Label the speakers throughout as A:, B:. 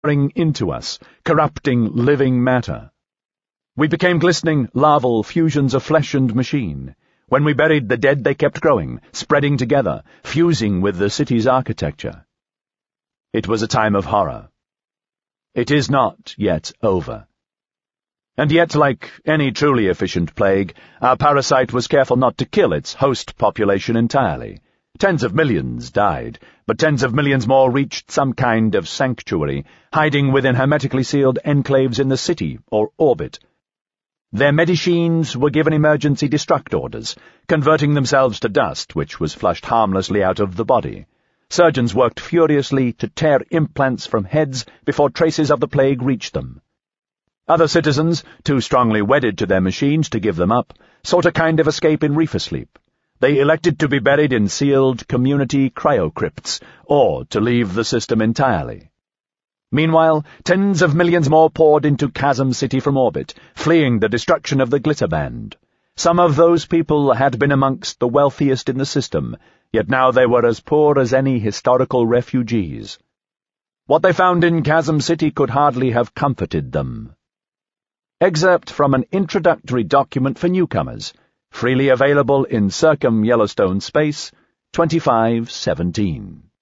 A: pouring into us, corrupting living matter. We became glistening, larval fusions of flesh and machine. When we buried the dead, they kept growing, spreading together, fusing with the city's architecture. It was a time of horror. It is not yet over. And yet, like any truly efficient plague, our parasite was careful not to kill its host population entirely. Tens of millions died, but tens of millions more reached some kind of sanctuary, hiding within hermetically sealed enclaves in the city or orbit. Their medicines were given emergency destruct orders, converting themselves to dust, which was flushed harmlessly out of the body. Surgeons worked furiously to tear implants from heads before traces of the plague reached them. Other citizens, too strongly wedded to their machines to give them up, sought a kind of escape in reefer sleep. They elected to be buried in sealed community cryocrypts, or to leave the system entirely. Meanwhile, tens of millions more poured into Chasm City from orbit, fleeing the destruction of the Glitter Band. Some of those people had been amongst the wealthiest in the system, yet now they were as poor as any historical refugees. What they found in Chasm City could hardly have comforted them. Excerpt from an introductory document for newcomers, freely available in Circum-Yellowstone Space, 2517.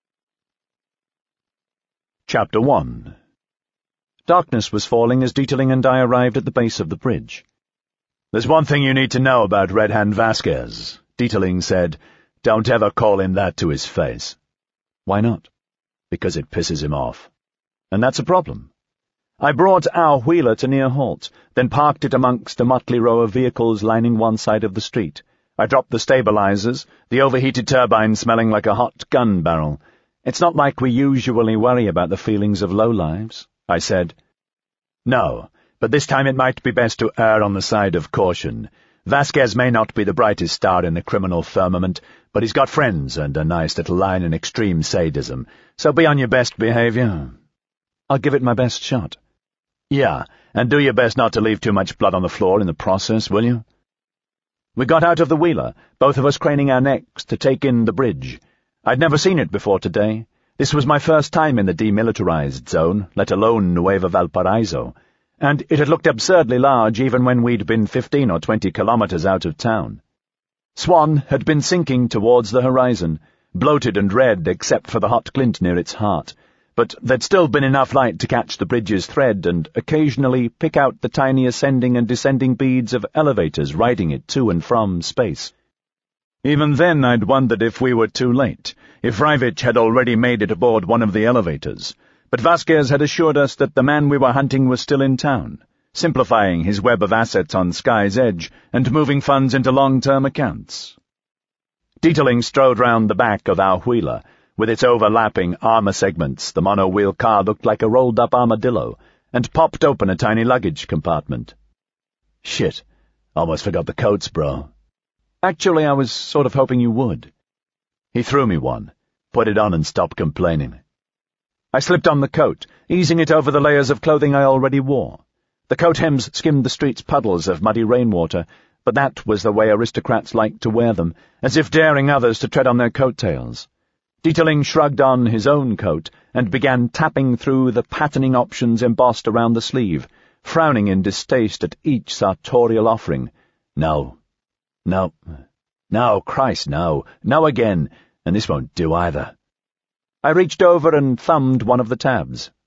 A: Chapter 1. Darkness was falling as Dietling and I arrived at the base of the bridge. "There's one thing you need to know about Red Hand Vasquez," Dietling said. "Don't ever call him that to his face." "Why not?" "Because it pisses him off. And that's a problem." I brought our wheeler to near halt, then parked it amongst a motley row of vehicles lining one side of the street. I dropped the stabilizers, the overheated turbine smelling like a hot gun barrel. "It's not like we usually worry about the feelings of lowlives," I said. "No, but this time it might be best to err on the side of caution. Vasquez may not be the brightest star in the criminal firmament, but he's got friends and a nice little line in extreme sadism, so be on your best behavior." "I'll give it my best shot." "Yeah, and do your best not to leave too much blood on the floor in the process, will you?" We got out of the wheeler, both of us craning our necks to take in the bridge. I'd never seen it before today. This was my first time in the demilitarized zone, let alone Nueva Valparaiso, and it had looked absurdly large even when we'd been 15 or 20 kilometers out of town. Swan had been sinking towards the horizon, bloated and red except for the hot glint near its heart, but there'd still been enough light to catch the bridge's thread and occasionally pick out the tiny ascending and descending beads of elevators riding it to and from space. Even then I'd wondered if we were too late, if Rivich had already made it aboard one of the elevators, but Vasquez had assured us that the man we were hunting was still in town, simplifying his web of assets on Sky's Edge and moving funds into long-term accounts. Dietling strode round the back of our wheeler. With its overlapping armor segments, the mono-wheel car looked like a rolled-up armadillo, and popped open a tiny luggage compartment. "Shit, almost forgot the coats, bro." "Actually, I was sort of hoping you would." He threw me one, put it on and stopped complaining. I slipped on the coat, easing it over the layers of clothing I already wore. The coat hems skimmed the street's puddles of muddy rainwater, but that was the way aristocrats liked to wear them, as if daring others to tread on their coattails. Dietling shrugged on his own coat and began tapping through the patterning options embossed around the sleeve, frowning in distaste at each sartorial offering. No, Christ, no again, and this won't do either." I reached over and thumbed one of the tabs.